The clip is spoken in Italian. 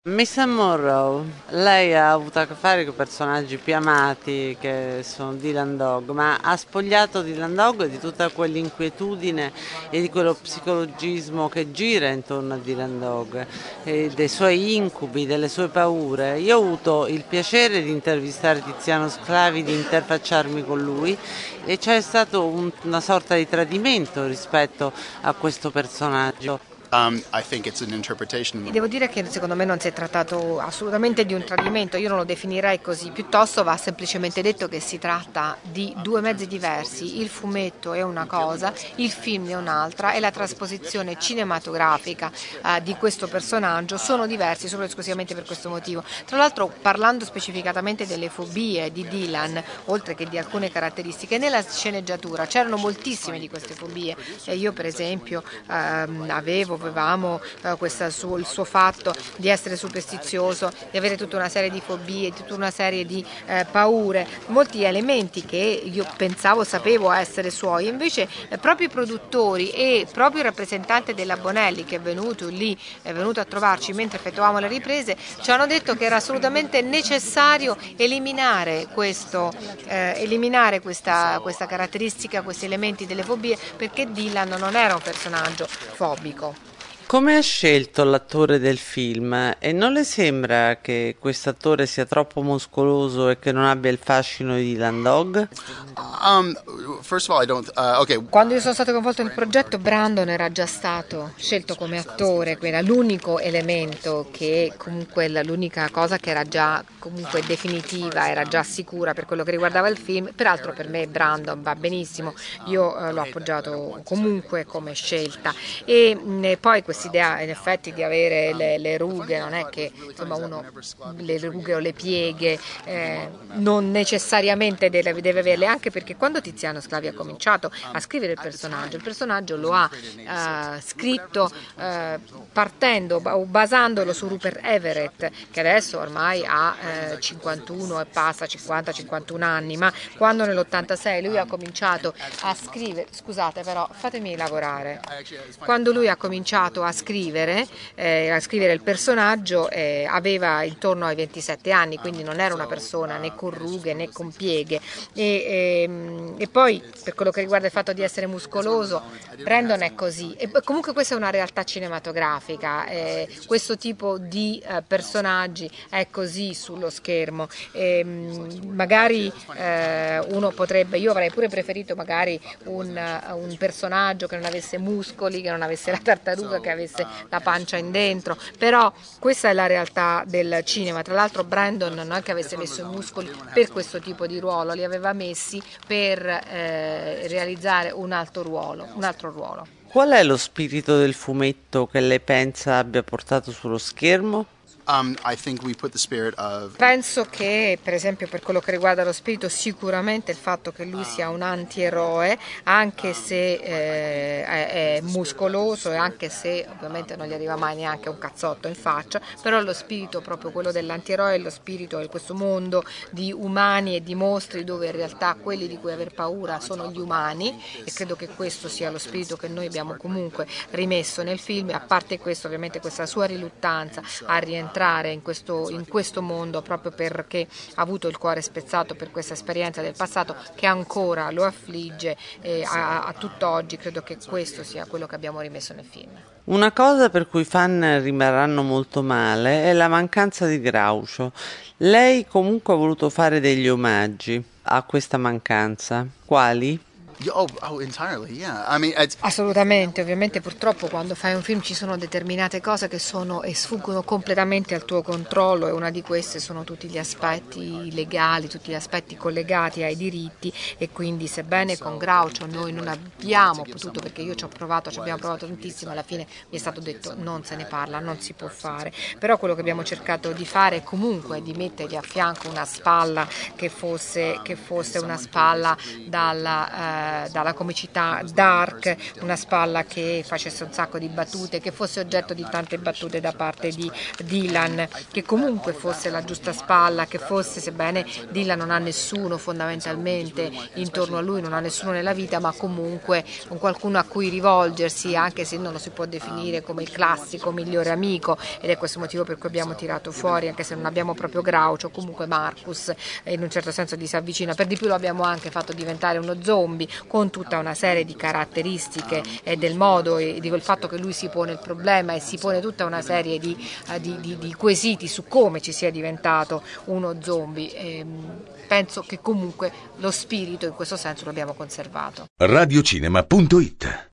Miss Monroe, lei ha avuto a che fare con personaggi più amati che sono Dylan Dog, ma ha spogliato Dylan Dog di tutta quell'inquietudine e di quello psicologismo che gira intorno a Dylan Dog, e dei suoi incubi, delle sue paure. Io ho avuto il piacere di intervistare Tiziano Sclavi, di interfacciarmi con lui e c'è stato una sorta di tradimento rispetto a questo personaggio. I think it's an interpretation. Devo dire che secondo me non si è trattato assolutamente di un tradimento, io non lo definirei così, piuttosto va semplicemente detto che si tratta di due mezzi diversi, il fumetto è una cosa, il film è un'altra e la trasposizione cinematografica di questo personaggio sono diversi solo e esclusivamente per questo motivo. Tra l'altro, parlando specificatamente delle fobie di Dylan, oltre che di alcune caratteristiche, nella sceneggiatura c'erano moltissime di queste fobie e io per esempio avevamo il suo fatto di essere superstizioso, di avere tutta una serie di fobie, tutta una serie di paure, molti elementi che io sapevo essere suoi, invece proprio i produttori e proprio il rappresentante della Bonelli che è venuto a trovarci mentre effettuavamo le riprese, ci hanno detto che era assolutamente necessario eliminare questa caratteristica, questi elementi delle fobie, perché Dylan non era un personaggio fobico. Come ha scelto l'attore del film? E non le sembra che questo attore sia troppo muscoloso e che non abbia il fascino di Dylan Dog? Um, First of all, I don't. Okay. Quando io sono stato coinvolto nel progetto, Brandon era già stato scelto come attore, che era l'unico elemento che comunque l'unica cosa che era già comunque definitiva, era già sicura per quello che riguardava il film. Peraltro per me Brandon va benissimo, io l'ho appoggiato comunque come scelta e poi quest'idea in effetti di avere le rughe, non è che insomma uno le rughe o le pieghe non necessariamente deve averle, anche perché quando Tiziano Sclavi ha cominciato a scrivere il personaggio lo ha scritto partendo o basandolo su Rupert Everett, che adesso ormai ha 51 e passa, 50-51 anni, ma quando nell'86 lui ha cominciato a scrivere, scusate però fatemi lavorare, quando lui ha cominciato a scrivere il personaggio aveva intorno ai 27 anni, quindi non era una persona né con rughe né con pieghe e poi per quello che riguarda il fatto di essere muscoloso, Brandon è così e comunque questa è una realtà cinematografica, questo tipo di personaggi è così sullo schermo magari io avrei pure preferito magari un personaggio che non avesse muscoli, che non avesse la tartaruga, che avesse la pancia in dentro, però questa è la realtà del cinema. Tra l'altro Brandon non è che avesse messo i muscoli per questo tipo di ruolo, li aveva messi per realizzare un altro ruolo. Qual è lo spirito del fumetto che lei pensa abbia portato sullo schermo? I think we put the spirit of. Penso che, per esempio, per quello che riguarda lo spirito, sicuramente il fatto che lui sia un antieroe, anche se è muscoloso e anche se ovviamente non gli arriva mai neanche un cazzotto in faccia, però lo spirito proprio quello dell'antieroe, lo spirito di questo mondo di umani e di mostri dove in realtà quelli di cui aver paura sono gli umani, e credo che questo sia lo spirito che noi abbiamo comunque rimesso nel film, a parte questo ovviamente questa sua riluttanza a rientrare in questo mondo proprio perché ha avuto il cuore spezzato per questa esperienza del passato che ancora lo affligge a tutt'oggi. Credo che questo sia quello che abbiamo rimesso nel film. Una cosa per cui i fan rimarranno molto male è la mancanza di Groucho. Lei comunque ha voluto fare degli omaggi a questa mancanza. Quali? Entirely, yeah. Assolutamente, ovviamente purtroppo quando fai un film ci sono determinate cose che sono e sfuggono completamente al tuo controllo e una di queste sono tutti gli aspetti legali, tutti gli aspetti collegati ai diritti e quindi sebbene con Groucho noi non abbiamo potuto, perché io ci abbiamo provato tantissimo, alla fine mi è stato detto non se ne parla, non si può fare, però quello che abbiamo cercato di fare è comunque di mettergli a fianco una spalla che fosse una spalla dalla comicità dark, una spalla che facesse un sacco di battute, che fosse oggetto di tante battute da parte di Dylan, che comunque fosse la giusta spalla, che fosse, sebbene Dylan non ha nessuno fondamentalmente intorno a lui, non ha nessuno nella vita, ma comunque un qualcuno a cui rivolgersi, anche se non lo si può definire come il classico migliore amico, ed è questo motivo per cui abbiamo tirato fuori, anche se non abbiamo proprio Groucho, comunque Marcus in un certo senso gli si avvicina, per di più lo abbiamo anche fatto diventare uno zombie con tutta una serie di caratteristiche e del modo e di quel fatto che lui si pone il problema e si pone tutta una serie di quesiti su come ci sia diventato uno zombie. Penso che comunque lo spirito in questo senso lo abbiamo conservato. Radiocinema.it